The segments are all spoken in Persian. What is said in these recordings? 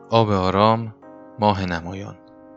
آب آرام، ماه نمایان.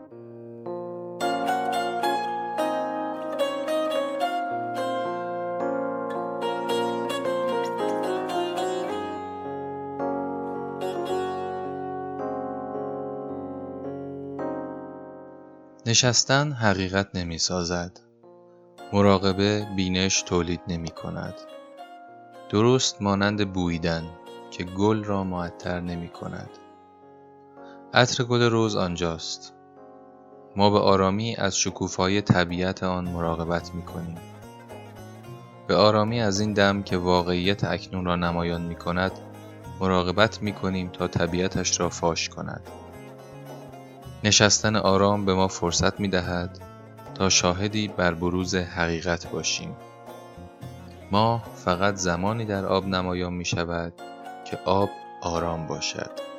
نشستن حقیقت نمی سازد. مراقبه بینش تولید نمی کند. درست مانند بوییدن که گل را معطر نمی کند. عطر گل رز آنجاست. ما به آرامی از شکوفای طبیعت آن مراقبت می کنیم. به آرامی از این دم که واقعیت اکنون را نمایان می کند مراقبت می کنیم تا طبیعتش را فاش کند. نشستن آرام به ما فرصت می دهد تا شاهدی بر بروز حقیقت باشیم. ماه فقط زمانی در آب نمایان می شود که آب آرام باشد.